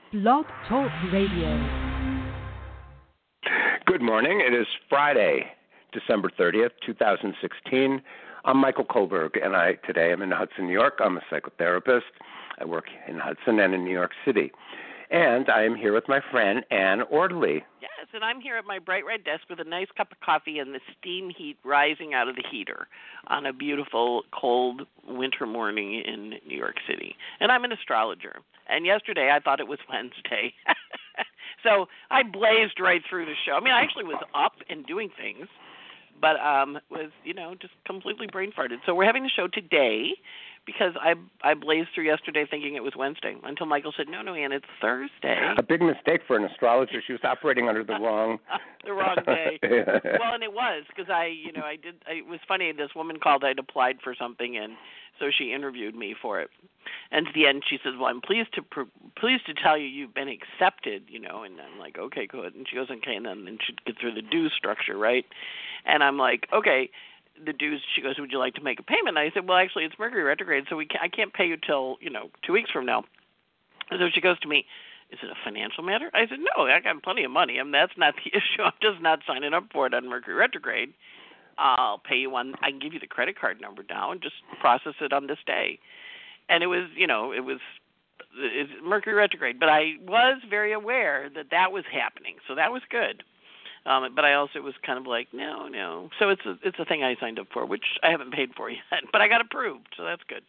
Blog Talk Radio. Good morning. It is Friday, December 30th, 2016. I'm Michael Kohlberg, and today I'm in Hudson, New York. I'm a psychotherapist. I work in Hudson and in New York City. And I am here with my friend, Ann Orderly. Yes, and I'm here at my bright red desk with a nice cup of coffee and the steam heat rising out of the heater on a beautiful, cold winter morning in New York City. And I'm an astrologer. And yesterday I thought it was Wednesday. So I blazed right through the show. I mean, I actually was up and doing things, but was, just completely brain farted. So we're having the show today because I blazed through yesterday thinking it was Wednesday until Michael said, no, Ann, it's Thursday. A big mistake for an astrologer. She was operating under the wrong... the wrong day. Well, and it was because it was funny. This woman called. I'd applied for something, and so she interviewed me for it. And at the end, she says, well, I'm pleased to tell you you've been accepted, and I'm like, okay, good. And she goes, okay, and then she'd get through the dues structure, right? And I'm like, okay, the dues, she goes, would you like to make a payment? And I said, well, actually, it's Mercury retrograde, so I can't pay you till, 2 weeks from now. And so she goes to me, is it a financial matter? I said, no, I got plenty of money. I mean, that's not the issue. I'm just not signing up for it on Mercury retrograde. I'll pay you I can give you the credit card number now and just process it on this day. And it was, it's Mercury retrograde. But I was very aware that was happening, so that was good. But I also was kind of like, no. So it's a thing I signed up for, which I haven't paid for yet, but I got approved, so that's good.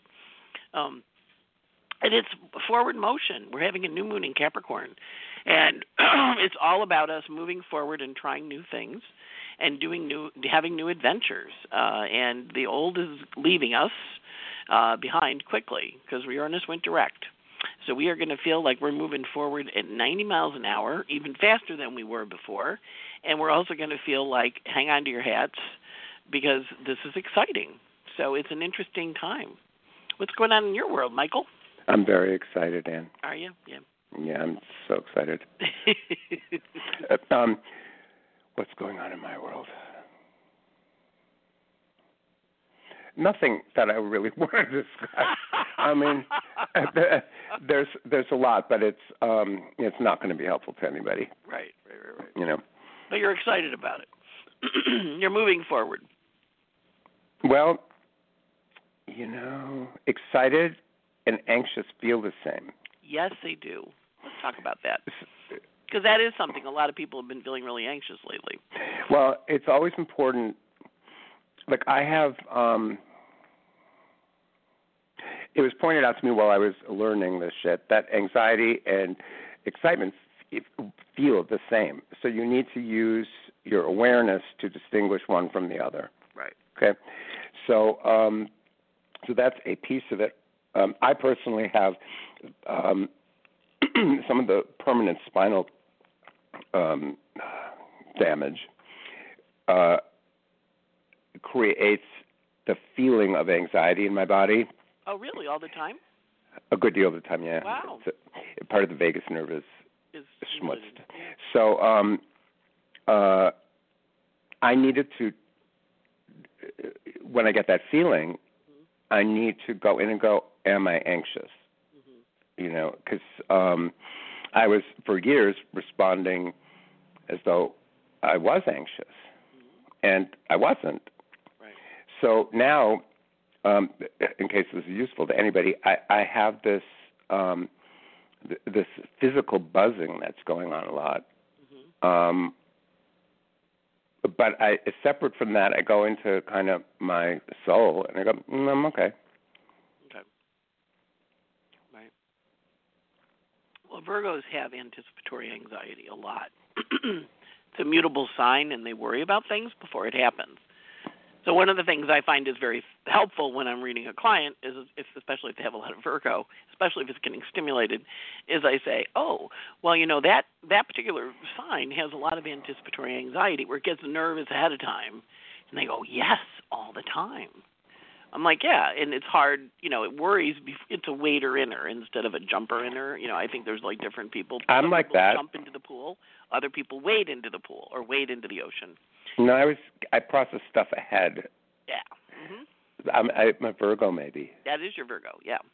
And it's forward motion. We're having a new moon in Capricorn, and it's all about us moving forward and trying new things and having new adventures. And the old is leaving us behind quickly because Uranus went direct. So we are going to feel like we're moving forward at 90 miles an hour, even faster than we were before. And we're also going to feel like hang on to your hats because this is exciting. So it's an interesting time. What's going on in your world, Michael? I'm very excited, Ann. Are you? Yeah. Yeah, I'm so excited. What's going on in my world? Nothing that I really want to discuss. I mean, there's a lot, but it's not going to be helpful to anybody. Right. But you're excited about it. You're moving forward. Well, excited and anxious feel the same. Yes, they do. Let's talk about that. Because that is something a lot of people have been feeling really anxious lately. Well, it's always important. Like I have, it was pointed out to me while I was learning this shit that anxiety and excitement feel the same. So you need to use your awareness to distinguish one from the other. Right. Okay. So, so that's a piece of it. I personally have some of the permanent spinal damage creates the feeling of anxiety in my body. Oh, really? All the time? A good deal of the time, yeah. Wow. Part of the vagus nerve is schmutzed. Yeah. So I needed to, when I get that feeling, I need to go in and go, am I anxious? Because I was, for years, responding as though I was anxious, and I wasn't. Right. So now, in case this is useful to anybody, I have this this physical buzzing that's going on a lot. But separate from that, I go into kind of my soul, and I go, I'm okay. Okay. Right. Well, Virgos have anticipatory anxiety a lot. It's a mutable sign, and they worry about things before it happens. So one of the things I find is very helpful when I'm reading a client, is especially if they have a lot of Virgo, especially if it's getting stimulated, is I say, oh, well, that particular sign has a lot of anticipatory anxiety where it gets nervous ahead of time. And they go, yes, all the time. I'm like, yeah, and it's hard, it worries. It's a wader inner instead of a jumper inner. I think there's like different people. I'm Some like people that. Jump into the pool. Other people wade into the pool or wade into the ocean. No, I process stuff ahead. Yeah. I'm a Virgo, maybe. That is your Virgo, yeah.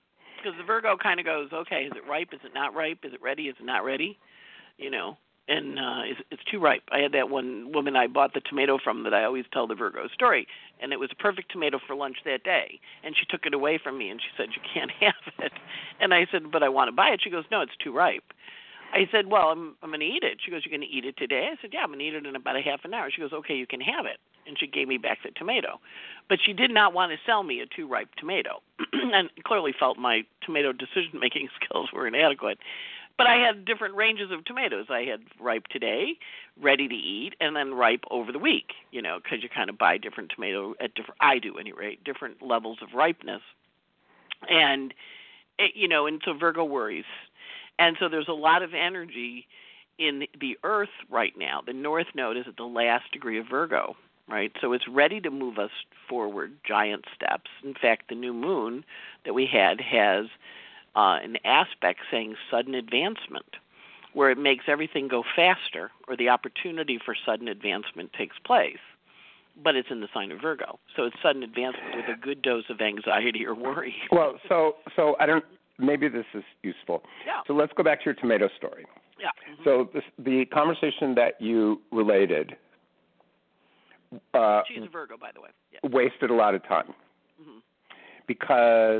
because the Virgo kind of goes, okay, is it ripe? Is it not ripe? Is it ready? Is it not ready? You know, and it's too ripe. I had that one woman I bought the tomato from that I always tell the Virgo story, and it was a perfect tomato for lunch that day. And she took it away from me, and she said, you can't have it. And I said, but I want to buy it. She goes, no, it's too ripe. I said, well, I'm going to eat it. She goes, you're going to eat it today? I said, yeah, I'm going to eat it in about a half an hour. She goes, okay, you can have it. And she gave me back the tomato. But she did not want to sell me a too ripe tomato and clearly felt my tomato decision-making skills were inadequate. But I had different ranges of tomatoes. I had ripe today, ready to eat, and then ripe over the week, you know, because you kind of buy different tomato at different, I do anyway, different levels of ripeness. And, you know, and so Virgo worries. And so there's a lot of energy in the Earth right now. The North Node is at the last degree of Virgo, right? So it's ready to move us forward, giant steps. In fact, the new moon that we had has an aspect saying sudden advancement, where it makes everything go faster, or the opportunity for sudden advancement takes place. But it's in the sign of Virgo. So it's sudden advancement with a good dose of anxiety or worry. Well, so I don't. Maybe this is useful. Yeah. So let's go back to your tomato story. Yeah. Mm-hmm. So the conversation that you related She's a Virgo, by the way. Yeah. wasted a lot of time Mm-hmm. because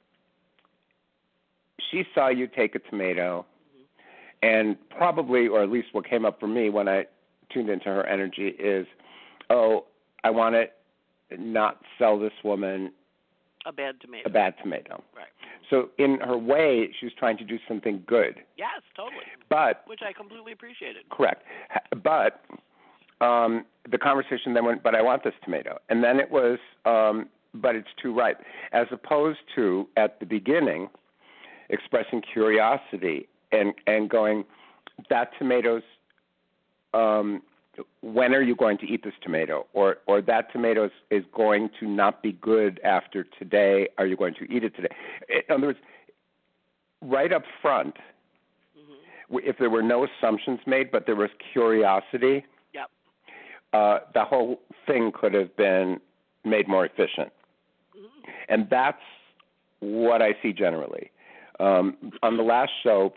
she saw you take a tomato and probably, or at least what came up for me when I tuned into her energy is, oh, I want to not sell this woman a bad tomato. Right. Right. So in her way, she was trying to do something good. Yes, totally. But which I completely appreciated. correct. But the conversation then went, but I want this tomato. And then it was, but it's too ripe. As opposed to, at the beginning, expressing curiosity and going, that tomato's, when are you going to eat this tomato? Or that tomato is going to not be good after today. Are you going to eat it today? In other words, right up front, if there were no assumptions made, but there was curiosity, yep. The whole thing could have been made more efficient. And that's what I see generally. On the last show,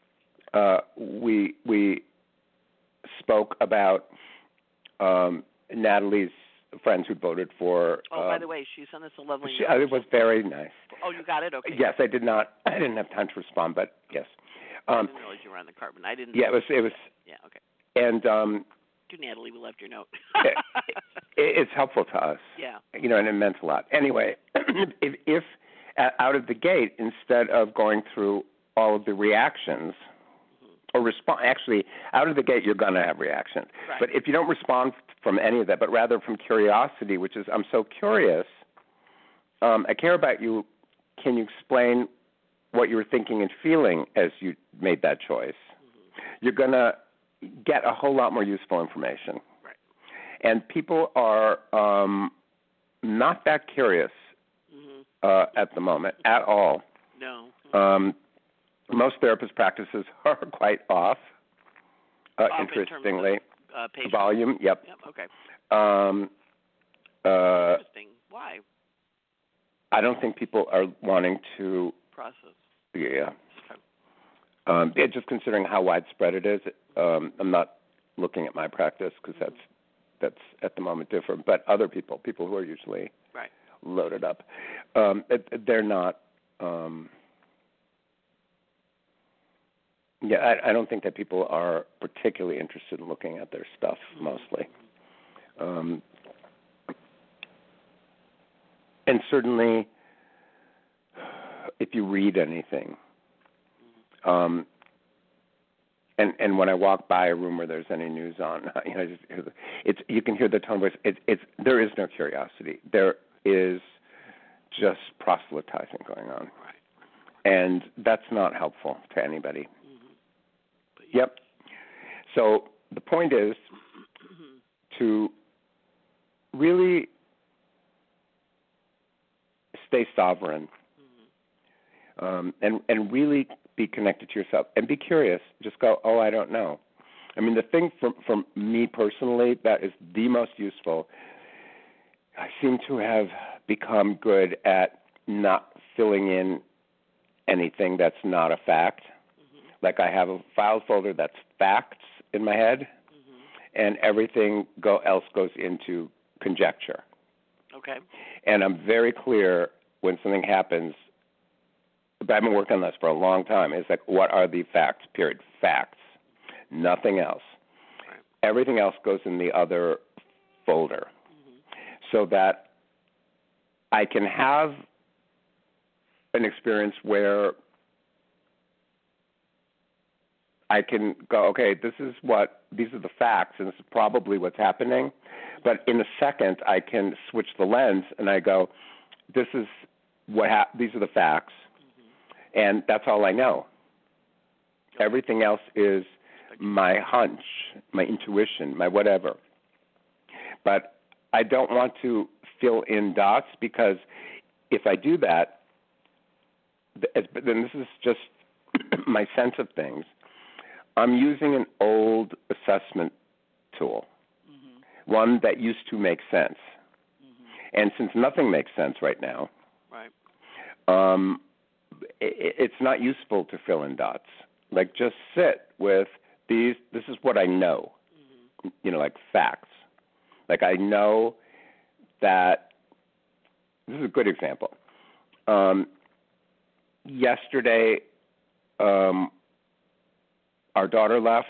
we spoke about Natalie's friends who voted for. By the way, she sent us a lovely note. It was very nice. Oh, you got it? Okay. Yes, I didn't have time to respond, but yes. I didn't realize you were on the carbon. I didn't. Yeah, it was. Yeah, okay. And to Natalie, we left your note. It's helpful to us. Yeah. You know, and it meant a lot. Anyway, if out of the gate, instead of going through all of the reactions, or respond, actually, out of the gate, you're going to have reactions. Right. But if you don't respond from any of that, but rather from curiosity, which is, I'm so curious, I care about you, can you explain what you were thinking and feeling as you made that choice? You're going to get a whole lot more useful information. Right. And people are not that curious at the moment at all. No. Most therapist practices are quite off, interestingly. In terms of, volume, yep. Okay. Interesting. Why? I don't think people are wanting to process. Yeah. Okay. Just considering how widespread it is, I'm not looking at my practice because that's at the moment different. But other people who are usually right. loaded up, they're not. I don't think that people are particularly interested in looking at their stuff mostly. And certainly, if you read anything, and when I walk by a room where there's any news on, you can hear the tone of voice. There is no curiosity. There is just proselytizing going on, and that's not helpful to anybody. Yep. So the point is to really stay sovereign and really be connected to yourself and be curious. Just go, oh, I don't know. I mean, the thing from me personally that is the most useful, I seem to have become good at not filling in anything that's not a fact. Mm-hmm. Like I have a file folder that's facts in my head, and everything else goes into conjecture. Okay. And I'm very clear when something happens. But I've been working on this for a long time. It's like, what are the facts? Period. Facts. Nothing else. Right. Everything else goes in the other folder, so that I can have an experience where I can go, okay, these are the facts, and this is probably what's happening. But in a second, I can switch the lens, and I go, this is these are the facts, and that's all I know. Everything else is my hunch, my intuition, my whatever. But I don't want to fill in dots, because if I do that, then this is just my sense of things. I'm using an old assessment tool, one that used to make sense. And since nothing makes sense right now, right. It's not useful to fill in dots. Like, just sit with these. This is what I know, like facts. Like, I know that this is a good example. Yesterday, our daughter left.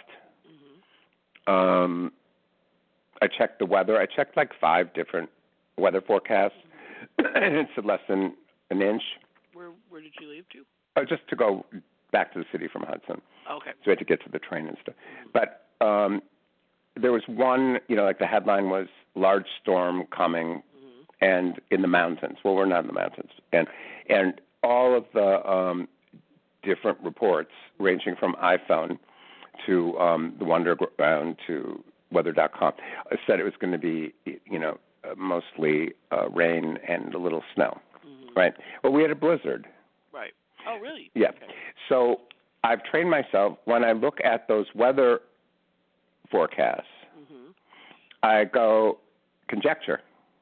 I checked the weather. I checked like 5 different weather forecasts, and it said less than an inch. Where did you leave to? Just to go back to the city from Hudson. Okay. So we had to get to the train and stuff. But there was one, like the headline was large storm coming and in the mountains. Well, we're not in the mountains. And all of the different reports, ranging from iPhone to the Wonderground to weather.com, said it was going to be, mostly rain and a little snow. Right. Well, we had a blizzard. Right. Oh, really? Yeah. Okay. So I've trained myself, when I look at those weather forecasts, I go conjecture.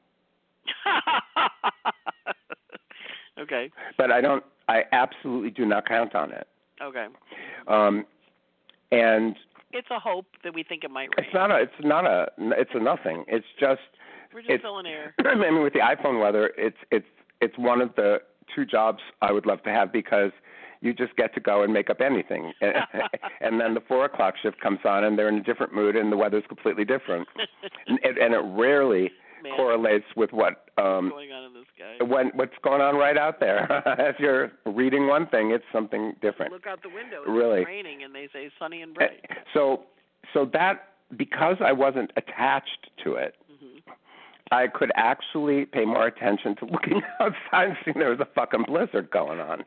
Okay. But I absolutely do not count on it. Okay. And it's a hope that we think it might rain. It's a nothing. It's just, we're just filling air. I mean, with the iPhone weather, it's one of the 2 jobs I would love to have, because you just get to go and make up anything. And then the 4 o'clock shift comes on, and they're in a different mood, and the weather's completely different. and it rarely correlates with what's going on in the sky. What's going on right out there. As you're reading one thing, it's something different. Look out the window. It's raining, and they say sunny and bright. So that, because I wasn't attached to it, I could actually pay more attention to looking outside and seeing there was a fucking blizzard going on,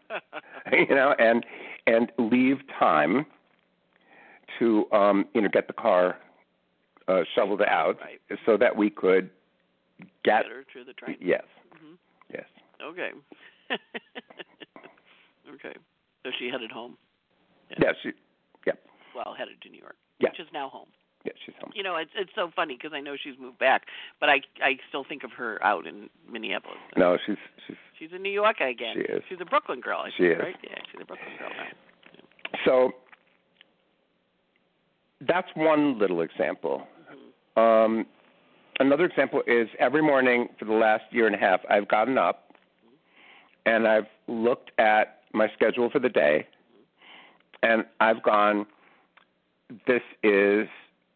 and leave time to, get the car shoveled out, so that we could get her to the train. Yes. Yes. Okay. Okay. So she headed home. Yeah. Well, headed to New York, which is now home. Yeah, she's home. It's so funny, because I know she's moved back, but I still think of her out in Minneapolis. No, she's in New York again. She is. She's a Brooklyn girl. She is. Right? Yeah, she's a Brooklyn girl now. Yeah. So that's one little example. Another example is, every morning for the last year and a half, I've gotten up and I've looked at my schedule for the day, and I've gone, this is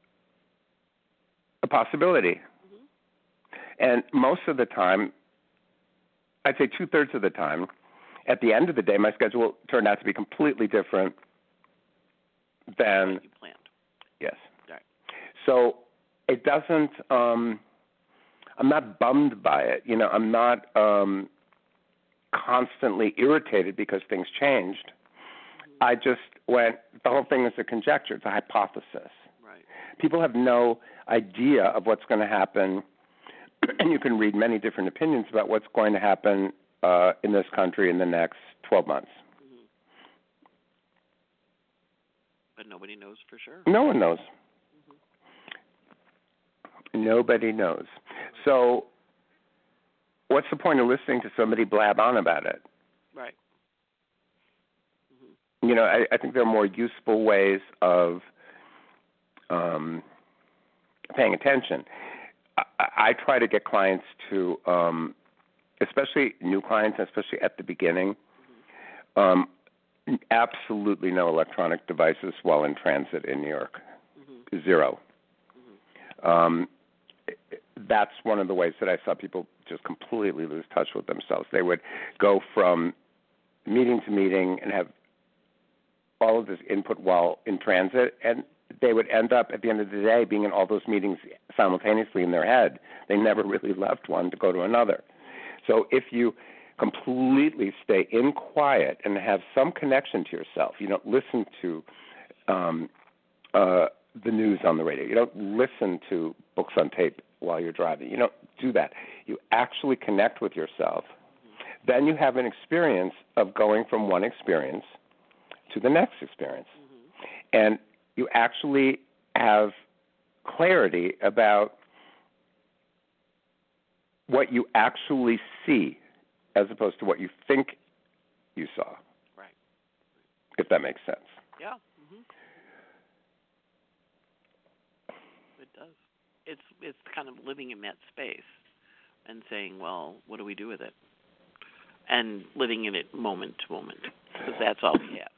a possibility. And most of the time, I'd say 2/3 of the time, at the end of the day, my schedule turned out to be completely different than you planned. Yes. Right. So it doesn't, I'm not bummed by it. I'm not constantly irritated because things changed. I just went, the whole thing is a conjecture. It's a hypothesis. Right. People have no idea of what's going to happen, and you can read many different opinions about what's going to happen in this country in the next 12 months. But nobody knows for sure. No one knows. Nobody knows. So what's the point of listening to somebody blab on about it? Right. I think there are more useful ways of paying attention. I try to get clients to, especially new clients, especially at the beginning, absolutely no electronic devices while in transit in New York. Zero. That's one of the ways that I saw people just completely lose touch with themselves. They would go from meeting to meeting and have all of this input while in transit, and they would end up at the end of the day being in all those meetings simultaneously in their head. They never really left one to go to another. So if you completely stay in quiet and have some connection to yourself, you don't listen to the news on the radio, you don't listen to books on tape while you're driving, you don't do that. You actually connect with yourself. Then you have an experience of going from one experience to the next experience. And you actually have clarity about what you actually see as opposed to what you think you saw. Right. If that makes sense. Yeah. It does. It's kind of living in that space and saying, well, what do we do with it? And living in it moment to moment, because that's all we have.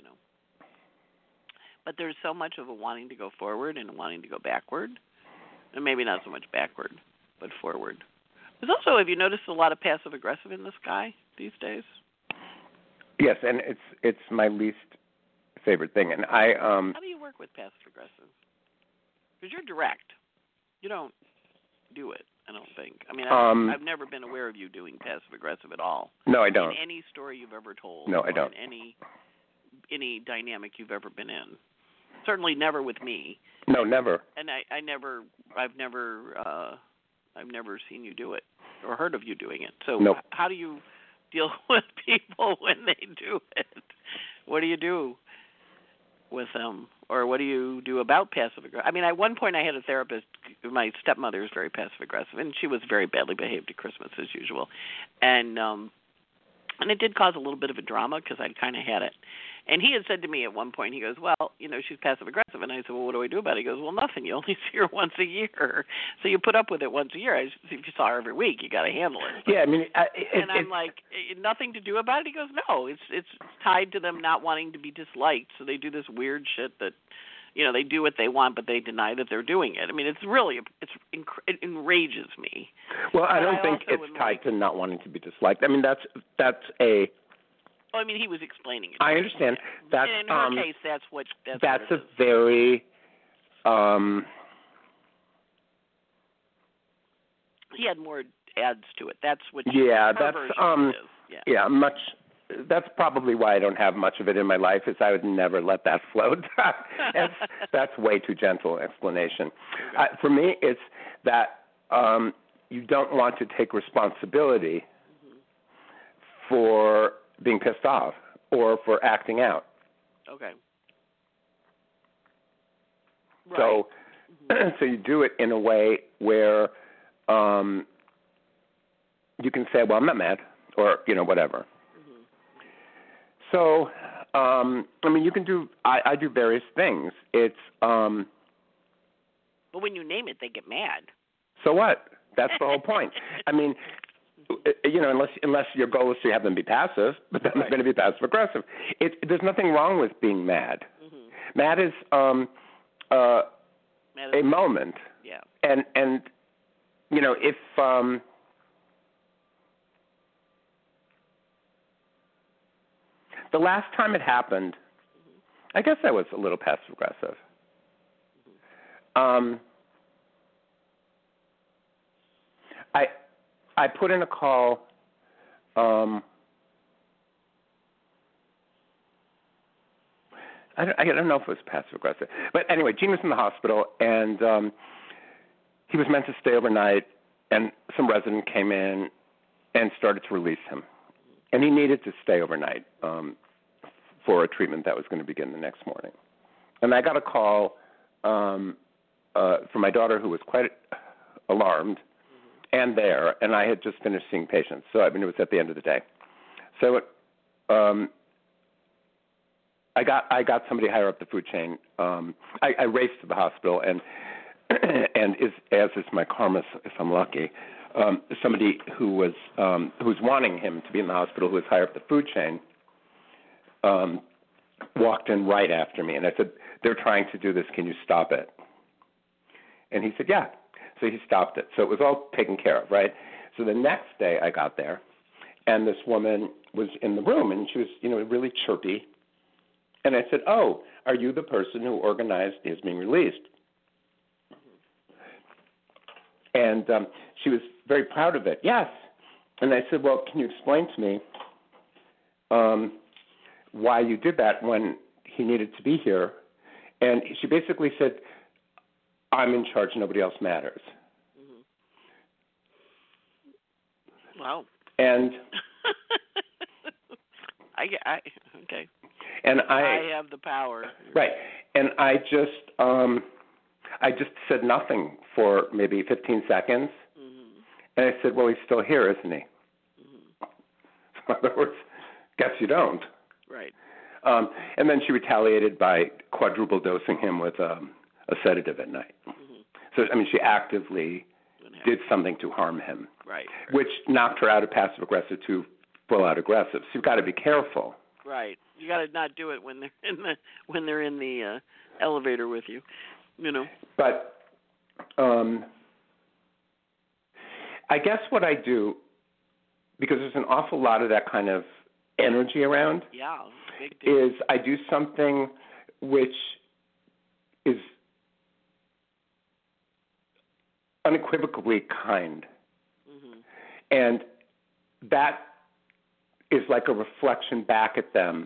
But there's so much of a wanting to go forward and wanting to go backward, and maybe not so much backward, but forward. There's also, have you noticed a lot of passive aggressive in this guy these days? Yes, and it's my least favorite thing. And I how do you work with passive aggressive? Because you're direct. You don't do it, I don't think. I mean, I've never been aware of you doing passive aggressive at all. No, I don't. In any story you've ever told. No, I don't. In any dynamic you've ever been in. Certainly never with me. No, never. And I've never seen you do it or heard of you doing it. So nope. How do you deal with people when they do it? What do you do with them, or what do you do about passive aggressive? I mean, at one point I had a therapist. My stepmother is very passive aggressive, and she was very badly behaved at Christmas as usual, and it did cause a little bit of a drama because I kind of had it. And he had said to me at one point, he goes, well, she's passive-aggressive. And I said, well, what do I do about it? He goes, well, nothing. You only see her once a year. So you put up with it once a year. If you saw her every week, you got to handle it. Yeah, I mean... I'm like, nothing to do about it? He goes, no. It's tied to them not wanting to be disliked. So they do this weird shit that, they do what they want, but they deny that they're doing it. I mean, it enrages me. Well, I don't think it's tied to not wanting to be disliked. I mean, that's a... Well, I mean, he was explaining it. I understand. That's, in her case, that's what a very... he had more adds to it. That's what. Yeah, that's is. Yeah, much. That's probably why I don't have much of it in my life. Is I would never let that float. That's way too gentle an explanation. For me, it's that you don't want to take responsibility for being pissed off or for acting out. Okay. Right. So, so you do it in a way where you can say, well, I'm not mad, or, whatever. So, I mean, you can do, I do various things. It's, but when you name it, they get mad. So what? That's the whole point. I mean, unless your goal is to have them be passive, but then they're going to be passive aggressive. There's nothing wrong with being mad. Mad is a moment. Yeah. And if the last time it happened, I guess I was a little passive aggressive. I put in a call. I don't know if it was passive aggressive, but anyway, Gene was in the hospital, and he was meant to stay overnight, and some resident came in and started to release him, and he needed to stay overnight for a treatment that was going to begin the next morning. And I got a call from my daughter, who was quite alarmed and there, and I had just finished seeing patients, so it was at the end of the day. So I got somebody higher up the food chain. I raced to the hospital, and as is my karma, if I'm lucky, somebody who's wanting him to be in the hospital, who was higher up the food chain, walked in right after me, and I said, "They're trying to do this. Can you stop it?" And he said, "Yeah." So he stopped it. So it was all taken care of, right? So the next day I got there, and this woman was in the room, and she was, really chirpy. And I said, "Oh, are you the person who organized his being released?" And she was very proud of it. "Yes." And I said, "Well, can you explain to me why you did that when he needed to be here?" And she basically said, "I'm in charge. Nobody else matters." Wow. And okay. And I have the power. Right. And I just said nothing for maybe 15 seconds. Mm-hmm. And I said, "Well, he's still here, isn't he?" Mm-hmm. So in other words, guess you don't. Right. And then she retaliated by quadruple dosing him with a sedative at night. Mm-hmm. So, she actively did something to harm him. Right. Which knocked her out of passive-aggressive to full-out aggressive. So you've got to be careful. Right. You got to not do it when they're in the elevator with you, But I guess what I do, because there's an awful lot of that kind of energy around, big deal. is I do something which is unequivocally kind. Mm-hmm. And that is like a reflection back at them.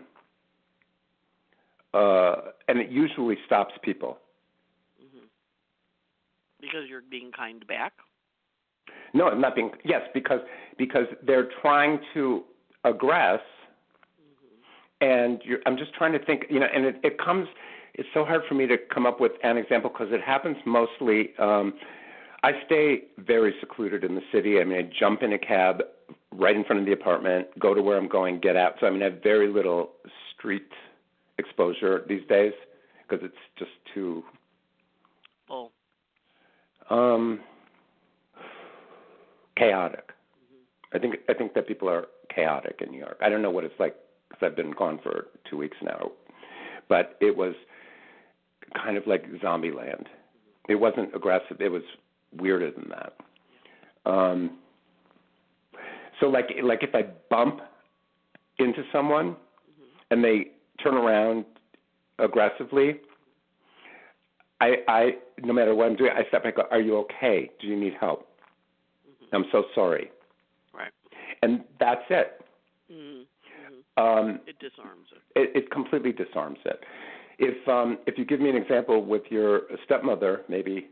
And it usually stops people. Mm-hmm. Because you're being kind back? No, I'm not being. Yes, because they're trying to aggress, and I'm just trying to think. And it comes. It's so hard for me to come up with an example because it happens mostly. I stay very secluded in the city. I jump in a cab right in front of the apartment, go to where I'm going, get out. So I have very little street exposure these days because it's just too full. Chaotic. Mm-hmm. I think that people are chaotic in New York. I don't know what it's like because I've been gone for 2 weeks now, but it was kind of like zombie land. Mm-hmm. It wasn't aggressive. It was weirder than that. So like if I bump into someone mm-hmm. and they turn around aggressively, I no matter what I'm doing, I step back and go, "Are you okay? Do you need help? Mm-hmm. I'm so sorry." Right. And that's it. Mm-hmm. It disarms it. It completely disarms it. If you give me an example with your stepmother, maybe.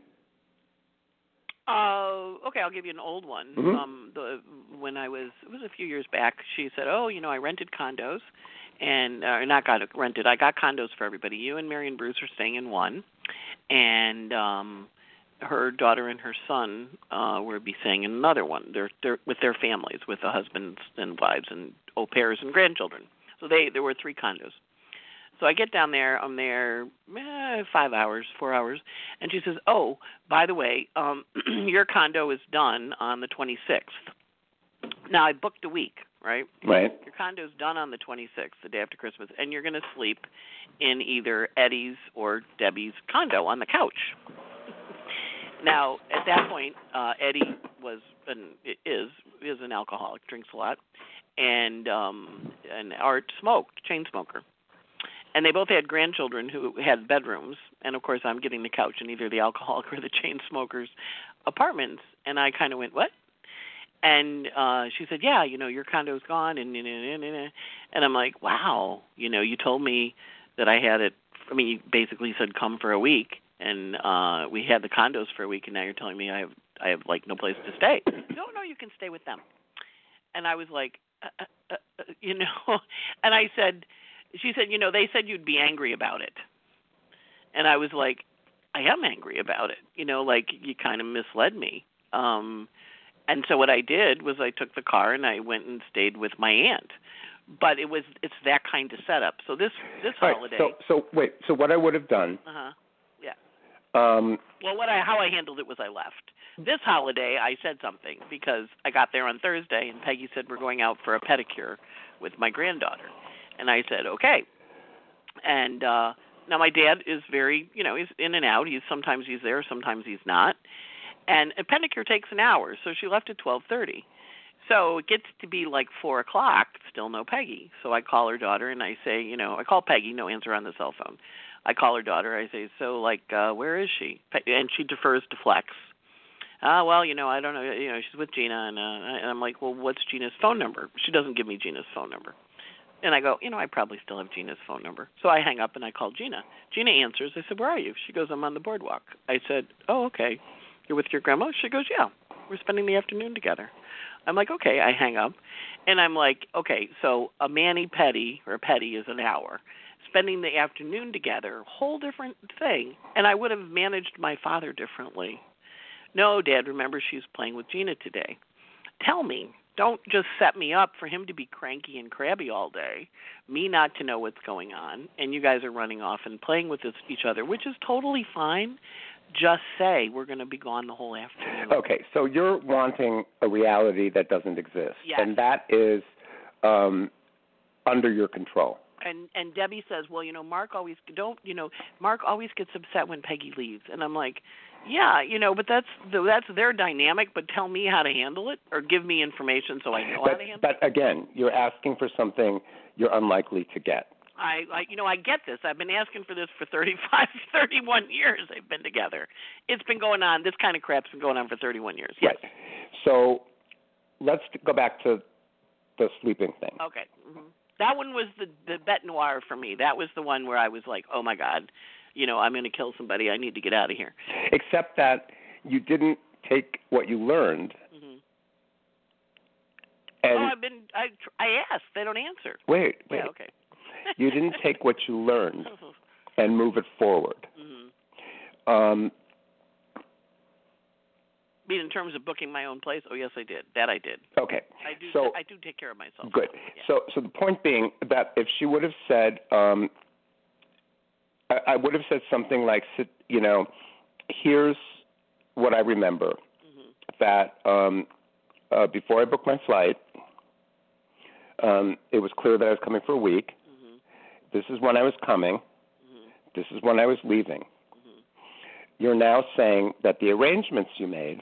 Okay, I'll give you an old one. Mm-hmm. When it was a few years back, she said, "Oh, I rented condos, and not got rented. I got condos for everybody. You and Mary and Bruce are staying in one, and her daughter and her son will be staying in another one. They're with their families, with the husbands and wives and au pairs and grandchildren. So there were 3 condos. So I get down there. I'm there 4 hours, and she says, "Oh, by the way, your condo is done on the 26th." Now I booked a week, right? Right. Your condo's done on the 26th, the day after Christmas, and you're going to sleep in either Eddie's or Debbie's condo on the couch. Now at that point, Eddie is an alcoholic, drinks a lot, and Art smoked, chain smoker. And they both had grandchildren who had bedrooms. And, of course, I'm getting the couch in either the alcoholic or the chain smoker's apartments. And I kind of went, "What?" And she said, "Yeah, your condo's gone." And I'm like, "Wow, you told me that I had it." You basically said come for a week. And we had the condos for a week. And now you're telling me I have like, no place to stay. No, you can stay with them. And I was like, And I said... She said, they said you'd be angry about it. And I was like, I am angry about it. You kind of misled me. And so what I did was I took the car and I went and stayed with my aunt, but it's that kind of setup. So this holiday. Right, so what I would have done. Yeah. Well, how I handled it was I left. This holiday, I said something because I got there on Thursday, and Peggy said we're going out for a pedicure with my granddaughter, and I said okay. And now my dad is very, he's in and out. Sometimes he's there, sometimes he's not. And a pedicure takes an hour, so she left at 12:30. So it gets to be like 4 o'clock, still no Peggy. So I call her daughter and I say, I call Peggy, no answer on the cell phone. I call her daughter, I say, so where is she? And she defers to Flex. Well, I don't know, she's with Gina. And I'm like, well, what's Gina's phone number? She doesn't give me Gina's phone number. And I go, I probably still have Gina's phone number. So I hang up and I call Gina. Gina answers. I said, where are you? She goes, I'm on the boardwalk. I said, oh, okay. You're with your grandma? She goes, yeah. We're spending the afternoon together. I'm like, okay. I hang up. And I'm like, okay, so a mani-pedi or a pedi is an hour. Spending the afternoon together, whole different thing. And I would have managed my father differently. No, Dad, remember she's playing with Gina today. Tell me. Don't just set me up for him to be cranky and crabby all day, me not to know what's going on, and you guys are running off and playing with each other, which is totally fine. Just say we're going to be gone the whole afternoon. Okay, so you're wanting a reality that doesn't exist, yes. And that is under your control. And Debbie says, well, Mark always gets upset when Peggy leaves, and I'm like, yeah, but that's their dynamic. But tell me how to handle it, or give me information so I know how to handle it. But again, you're asking for something you're unlikely to get. I get this. I've been asking for this for 31 years. They've been together. It's been going on. This kind of crap's been going on for 31 years. Yes. Right. So let's go back to the sleeping thing. Okay. Mm-hmm. That one was the bête noire for me. That was the one where I was like, oh my God. I'm going to kill somebody. I need to get out of here. Except that you didn't take what you learned. Mm-hmm. And I asked. They don't answer. Wait. Yeah, okay. You didn't take what you learned and move it forward. Mm-hmm. In terms of booking my own place? Oh, yes, I did. That I did. Okay. I do take care of myself. Good. Yeah. So the point being that if she would have said, I would have said something like, here's what I remember, that before I booked my flight, it was clear that I was coming for a week. This is when I was coming. This is when I was leaving. You're now saying that the arrangements you made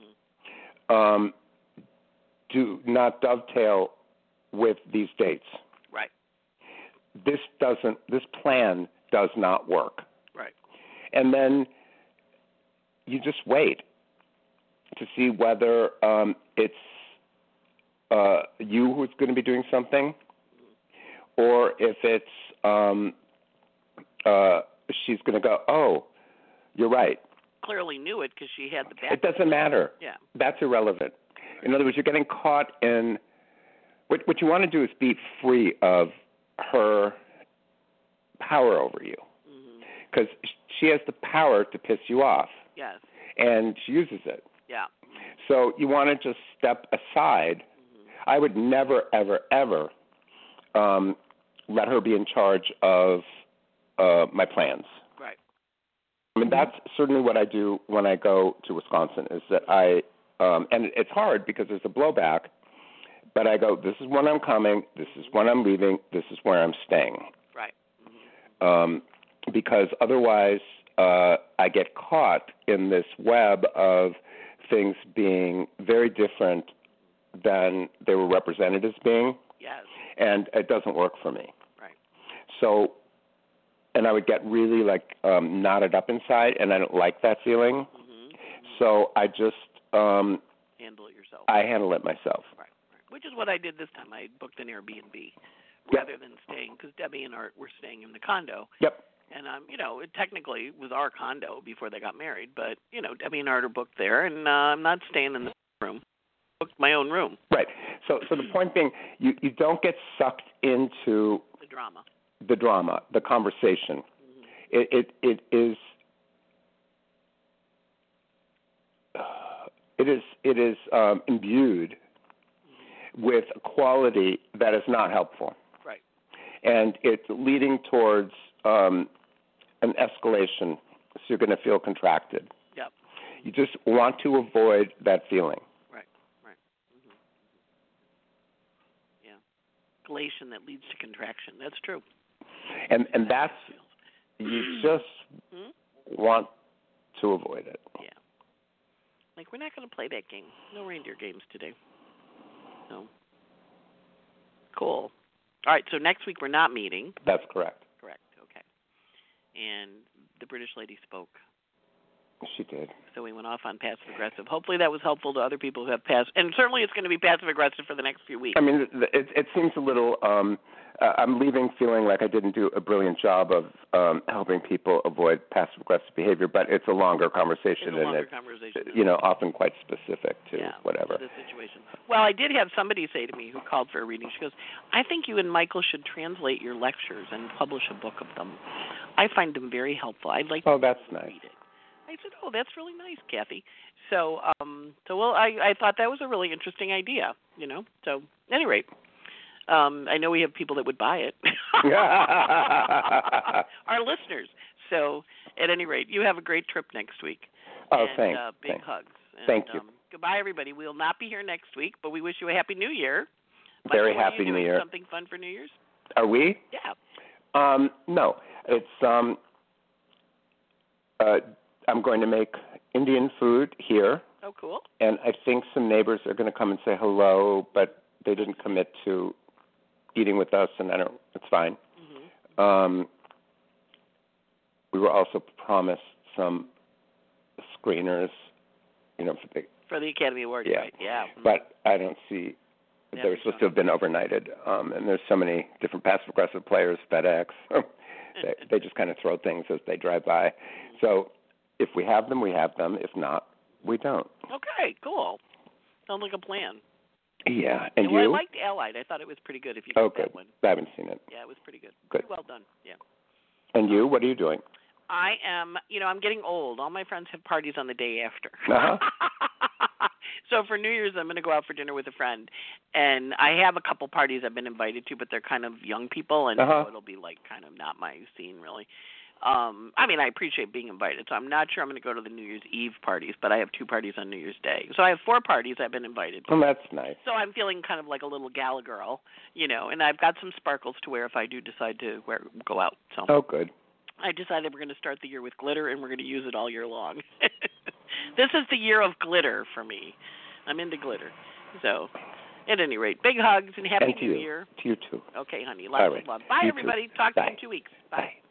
do not dovetail with these dates. Right. This plan does not work. Right. And then you just wait to see whether it's you who's going to be doing something, or if it's she's going to go, oh, you're right. Clearly knew it because she had the back. It doesn't matter. Yeah. That's irrelevant. In other words, you're getting caught in what you want to do is be free of her power over you, because she has the power to piss you off. Yes. And she uses it. Yeah. So you want to just step aside. I would never, ever, ever let her be in charge of my plans. Right. I mean, that's certainly what I do when I go to Wisconsin, is that and it's hard because there's a blowback, but I go, this is when I'm coming, this is when I'm leaving, this is where I'm staying. Right. Because otherwise I get caught in this web of things being very different than they were represented as being. Yes. And it doesn't work for me. Right. So, and I would get really knotted up inside, and I don't like that feeling. So I just handle it yourself. I handle it myself. Right. Which is what I did this time. I booked an Airbnb rather than staying, because Debbie and Art were staying in the condo. Yep. And it technically was our condo before they got married, but Debbie and Art are booked there, and I'm not staying in the room. I booked my own room. Right. So the point being, you don't get sucked into the drama, the conversation. It is imbued with a quality that is not helpful. Right. And it's leading towards an escalation, so you're going to feel contracted. Yep. You just want to avoid that feeling. Right. Mm-hmm. Yeah. Escalation that leads to contraction. That's true. And that's, you just want to avoid it. Yeah. Like, we're not going to play that game. No reindeer games today. No. Cool. All right, so next week we're not meeting. That's correct. Correct, okay. And the British lady spoke. She did. So we went off on passive-aggressive. Hopefully that was helpful to other people who have and certainly it's going to be passive-aggressive for the next few weeks. I mean, it seems a little, I'm leaving feeling like I didn't do a brilliant job of helping people avoid passive-aggressive behavior, but it's a longer conversation. You know, often quite specific to whatever. To the situation. Well, I did have somebody say to me who called for a reading, she goes, I think you and Michael should translate your lectures and publish a book of them. I find them very helpful. I'd like to that's nice. read it. I said, "Oh, that's really nice, Kathy." So, I thought that was a really interesting idea, you know. So, at any rate, I know we have people that would buy it, our listeners. So, at any rate, you have a great trip next week. Oh, and, thanks. Big thanks. hugs. And, Thank you. Goodbye, everybody. We will not be here next week, but we wish you a happy New Year. Very Michael, happy New Year. Something fun for New Year's? Are we? Yeah. No, it's I'm going to make Indian food here. Oh, cool. And I think some neighbors are going to come and say hello, but they didn't commit to eating with us, and it's fine. Mm-hmm. We were also promised some screeners, you know, for the Academy Awards, yeah. right? Yeah. But I don't see. They were supposed to have been overnighted, and there's so many different passive-aggressive players, FedEx. they just kind of throw things as they drive by. So if we have them, we have them. If not, we don't. Okay, cool. Sounds like a plan. Yeah, and well, you? I liked Allied. I thought it was pretty good if you did that one. I haven't seen it. Yeah, it was pretty good. Good. Pretty well done, yeah. And you, what are you doing? I am, I'm getting old. All my friends have parties on the day after. Uh-huh. So for New Year's, I'm going to go out for dinner with a friend. And I have a couple parties I've been invited to, but they're kind of young people, and so it'll be like kind of not my scene, really. I mean, I appreciate being invited, so I'm not sure I'm going to go to the New Year's Eve parties, but I have 2 parties on New Year's Day. So I have 4 parties I've been invited to. Well, that's nice. So I'm feeling kind of like a little gala girl, and I've got some sparkles to wear if I do decide to go out. So. Oh, good. I decided we're going to start the year with glitter, and we're going to use it all year long. This is the year of glitter for me. I'm into glitter. So, at any rate, big hugs and Happy New Year. To you too. Okay, honey. Lots of love. Bye, everybody. Talk to you in 2 weeks. Bye.